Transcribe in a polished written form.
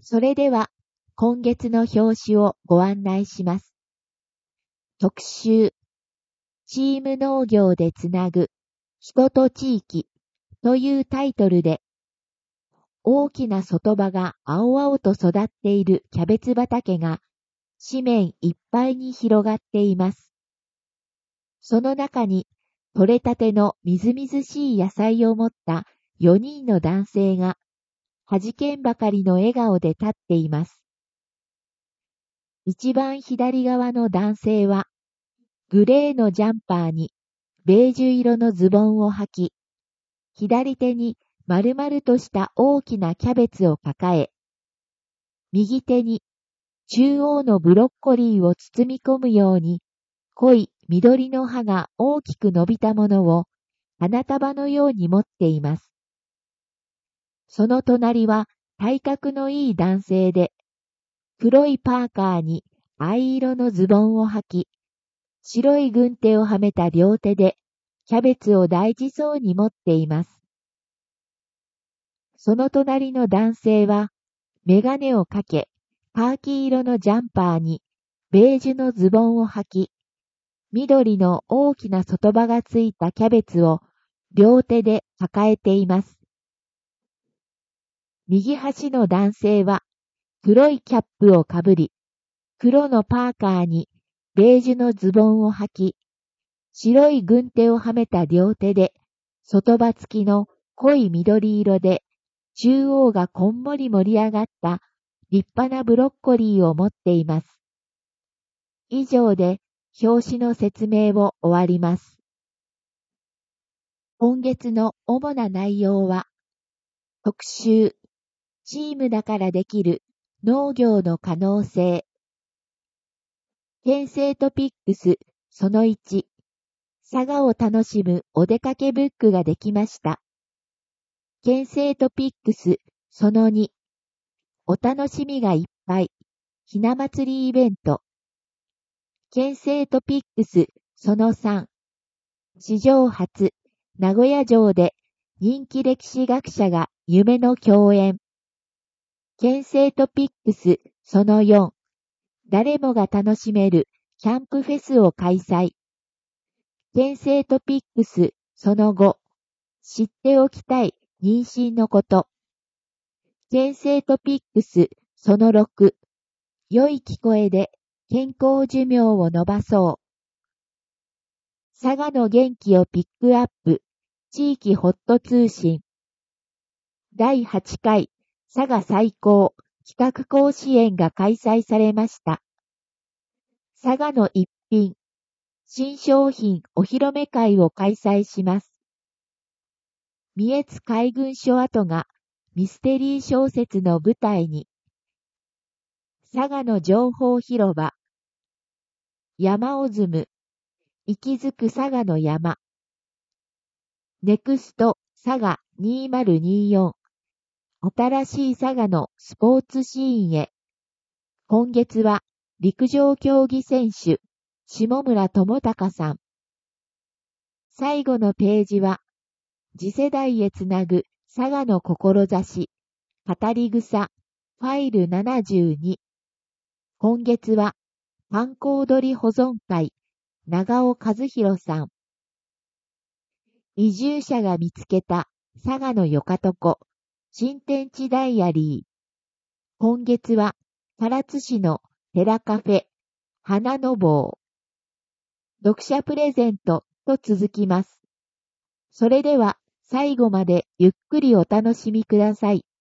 それでは、今月の表紙をご案内します。特集、チーム農業でつなぐ人と地域というタイトルで、大きな外葉が青々と育っているキャベツ畑が紙面いっぱいに広がっています。その中に、採れたてのみずみずしい野菜を持った4人の男性が、はじけんばかりの笑顔で立っています。一番左側の男性は、グレーのジャンパーにベージュ色のズボンを履き、左手に丸々とした大きなキャベツを抱え、右手に中央のブロッコリーを包み込むように、濃い緑の葉が大きく伸びたものを花束のように持っています。その隣は体格のいい男性で、黒いパーカーに藍色のズボンを履き、白い軍手をはめた両手でキャベツを大事そうに持っています。その隣の男性は、メガネをかけ、カーキ色のジャンパーにベージュのズボンを履き、緑の大きな外葉がついたキャベツを両手で抱えています。右端の男性は黒いキャップをかぶり、黒のパーカーにベージュのズボンを履き、白い軍手をはめた両手で、外葉付きの濃い緑色で、中央がこんもり盛り上がった立派なブロッコリーを持っています。以上で表紙の説明を終わります。今月の主な内容は、特集、チームだからできる農業の可能性。県政トピックスその1、佐賀を楽しむお出かけブックができました。県政トピックスその2、お楽しみがいっぱい、ひな祭りイベント。県政トピックスその3、史上初、名古屋城で人気歴史学者が夢の共演。県政トピックスその4、誰もが楽しめるキャンプフェスを開催。県政トピックスその5、知っておきたい妊娠のこと。県政トピックスその6、良い聞こえで健康寿命を伸ばそう。佐賀の元気をピックアップ、地域ホット通信。第8回佐賀最高企画甲子園が開催されました。佐賀の一品、新商品お披露目会を開催します。三重津海軍署跡がミステリー小説の舞台に。佐賀の情報広場。山をずむ。息づく佐賀の山。ネクスト佐賀2024。新しい佐賀のスポーツシーンへ。今月は陸上競技選手、下村智隆さん。最後のページは、次世代へつなぐ佐賀の志、語り草、ファイル72。今月は、観光鳥保存会、長尾和弘さん。移住者が見つけた佐賀のよかとこ、新天地ダイアリー。今月は、唐津市の寺カフェ、花の坊。読者プレゼントと続きます。それでは、最後までゆっくりお楽しみください。